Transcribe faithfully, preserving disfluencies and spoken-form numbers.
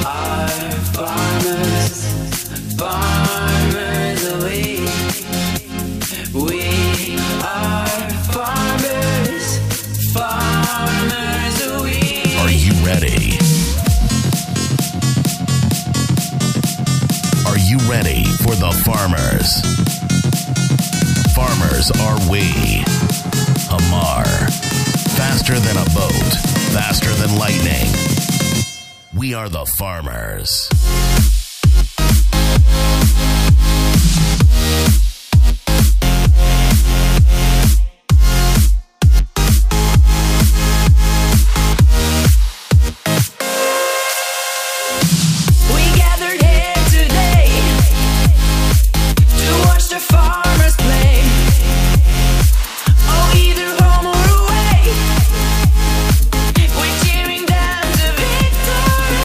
ready for the farmers. Farmers are we. Hamar. Faster than a boat. Faster than lightning. We are the farmers. We gathered here today to watch the farm.